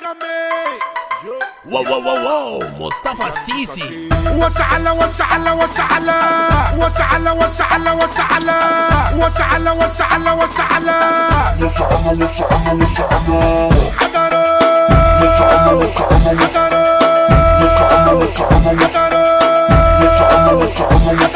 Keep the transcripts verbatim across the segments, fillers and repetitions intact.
واو واو واو واو مصطفى السيسي. وسعلا وسعلا وسعلا وسعلا وسعلا وسعلا وسعلا وسعلا وسعلا وسعلا وسعلا وسعلا حضروا وسعلا وسعلا حضروا وسعلا وسعلا حضروا وسعلا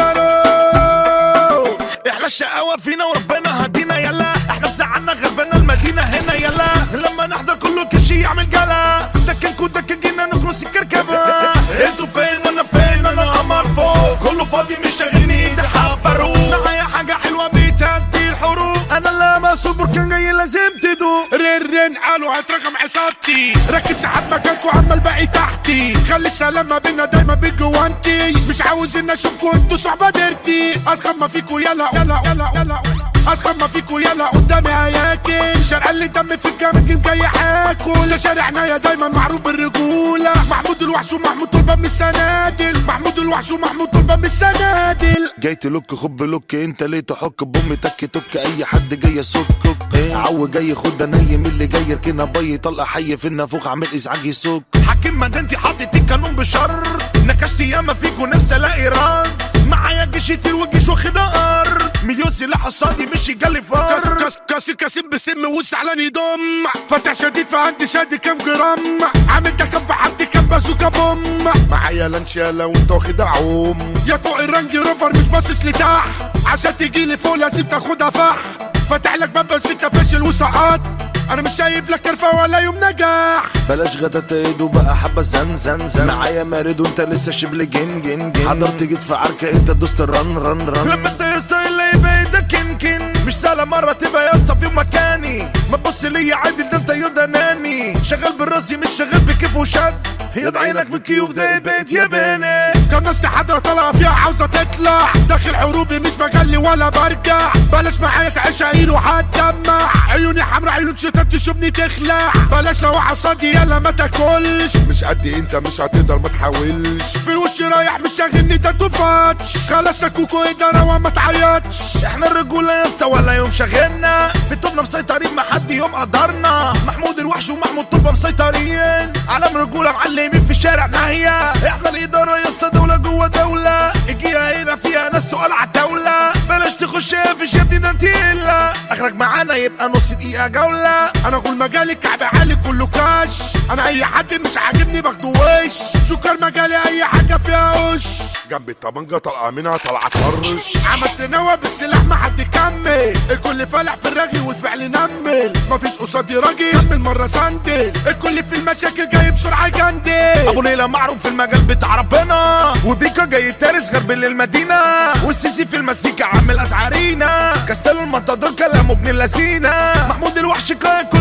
حضروا. احنا الشقاوة فينا وربنا هدينا يلا، احنا في ساعنا غربنا المدينة هنا يلا، لما نحضر كله كشي يعمل جلا، دكنكو دكنجينا نكنس الكركبة، انتوا فين وانا فين انا قمر فوق، كله فاضي مش شاغلني ايدي حبروا، معايا حاجة حلوة بتهدي الحروق، انا اللي مسؤول بركان جاي لازم تدوق، رن رن قالوا هات رقم عصابتي، ركب سحب مكانكوا اما الباقي تحتي، خلي السلام ما بينا دايما بالجوانتي، مش عاوز ان اشوفكوا انتوا صحبة ديرتي، اتخمى فيكوا يلا يلا يلا يلا اتخمى فيكوا يلا قدامي هياكل، شرق اللي دم في الجامد جاي حاكل، ده شارعنا يا دايما معروف بالرجولة، محمود الوحش ومحمود طلبة من السنادل، محمود الوحش ومحمود طلبة من السنادل. جاي تلوك خب لوك انت ليه تحك بامي تك تك اي حد جاي يسكك عو جاي خد نايم اللي جاي يركنها بي طلع حي في النافوخ عامل ازعاج يسك حاكم مدينتي حاطط القانون بشر، نكشت ياما فيكوا نفسي الاقي رد، معايا جيش يطير والجيش واخدها ارض، مليون سلاح قصادي مش يجلي فار، كاس كاسر كاسم بسم وزعلان يضم، فتح شديد فعندي شادي كام جرام، عامل ده كام في حالتي كام بازوكا بوم، معايا لانشالا وانت واخد عوم، يا فوق الرنج روفر مش باصص لتحت، عشان تجيلي فوق لازم تاخدها فح، فتح لك باب بس انت فاشل وسقط، انا مش شايف لك كرفه ولا يوم نجاح، بلاش غدا تقيد وبقى حبه زن زن زن معايا مارد وانت لسه شبل جن جن جن حضرت جيت في عركه انت دوست الرن رن رن لما انت يا اسطى اللي يبقى ايدك يمكن مش سهله مره تبقى يا اسطى في يوم مكاني، ما تبص ليا عادل ده انت يا ناني، شغال بالراسي مش شغال بكيف وشد، يد عينك بالكيوف ده بيت يا بني، كان ناس حضرة طالعة فيها عاوزة تطلع، داخل حروبي مش مجلي ولا برجع، بلاش معايا تعيش عيل وهتدمع، عيوني حمرا عيون شتات تشوفني تخلع، بلاش لو عصادي يلا ما تاكلش، مش قدي انت مش هتقدر ما تحاولش، في الوش رايح مش شاغلني تاتوفاتش، خلاص شكوكو ادارة وما تعيطش، احنا الرجولة يا اسطى ولا يوم شاغلنا، بتوبنا مسيطرين ما حد يوم قدرنا، محمود الوحش ومحمود طلبة مسيطرين، علم رجولة معلمين في الشارع ناهية، احنا الادارة يا اسطى دولة جوه دولة، اجيها هنا فيها ناس تقال على الدولة، بلاش تخش في شبدي ده انت الا، اخرج معانا يبقى نص دقيقة جولة، انا اقول مجالي كعب عالي كله كاش، انا اي حد مش عاجبني باخده وش، شكر مجالي اي حاجة فيها وش، جنبي الطبنجة طلقة منها طلعة طرش، عملت نوى بالسلاح ما حد يكمل، الكل فالح في الرغي والفعل نمل، مفيش قصادي راجل كمل مرة سندل، الكل في المشاكل جاي بسرعة جندل، ابو ليلى معروف في المجال بتاع ربنا، وبيكا جاي تارس غرب للمدينة، والسيسي في المزيكا عامل اسعارينا، كاستيلو المنتظر كلامه ابن اللذينة، محمود الوحش كان